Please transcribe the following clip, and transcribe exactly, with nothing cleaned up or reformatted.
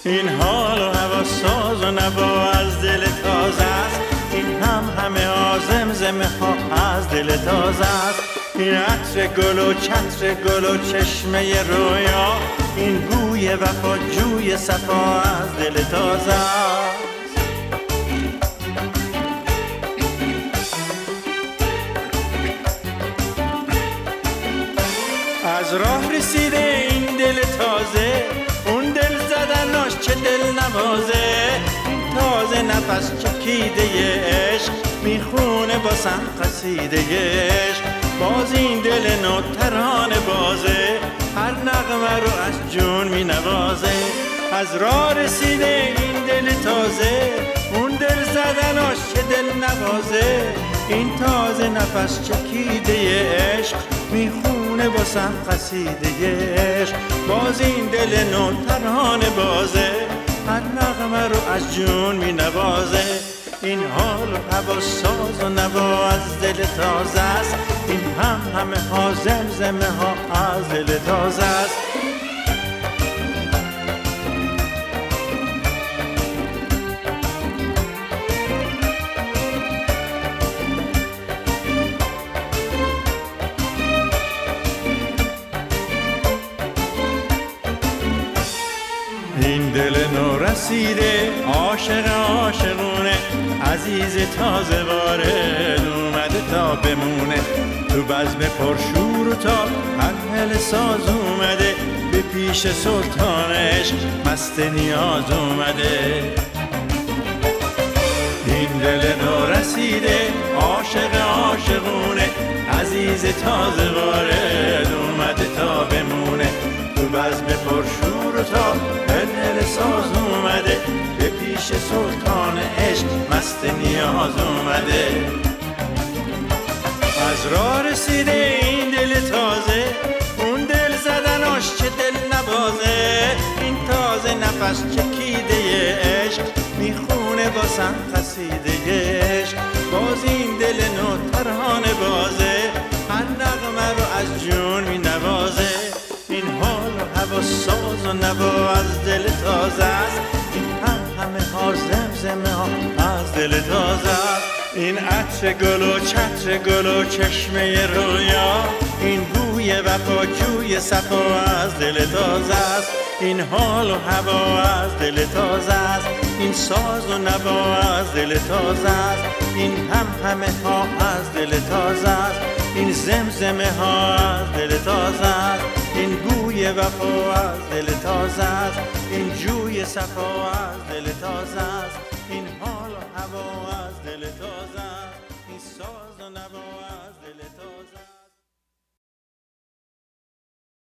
این حال و هوا ساز و نوا از دل تازه است. این هم همه ها زمزمه ها از دل تازه است. این عطر گل و چتر گل و چشمه رویا، این بوی وفا جوی صفا از دل تازه است. از راه رسیده این دل تازه، اون دل زدناش چه دل نوازه. این تازه نفس چکیده عشق میخونه باسم قصیده عشق. باز این دل نو ترانه بازه، هر نغمه رو از جون می نوازه. از راه رسیده این دل تازه، اون دل زدناش چه دل نوازه. این تازه نفس چکیده عشق میخونه باسم قصیده عشق. باز این دل نو ترانه بازه، هر نغمه رو از جون می نوازه. این حال و هوا ساز و نوا از دل تازه است. این هم همه ها زمزمه ها از دل تازه است. این دل نو رسیده عاشق عاشقونه، عزیز تازه وارد اومده تا بمونه. تو بزم پرشور و تاب هل ساز اومده، به پیش سلطان عشق مست نیاز اومده. این دل نو رسیده عاشق عاشقونه، عزیز تازه وارد اومده تا بمونه. تو بزم پرشور و تاب هل ساز اومده، به پیش سلطان عشق مست نیاز اومده. از راه رسیده این دل تازه، اون دل زدناش چه دل نوازه. این تازه نفس چکیده عشق میخونه باسم قصیده عشق. باز این دل نو ترانه بازه، هر نغمه رو از جون می نوازه. این حال و هوا ساز و نوا از دل تازه است. این هم همه ها زمزمه ها از دل تازه است. این عطر گل و چتر گل و چشمه رویا، این بوی وفا جوی صفا از دل تازه است. این حال و هوا از دل تازه است. این ساز و نوا از دل تازه است. این هم همه ها از دل تازه است. این زمزمه ها از دل تازه است. این بوی وفا از دل تازه است. این جوی صفا از دل تازه است. این حال و هوا از دل تازه است. این ساز و نوا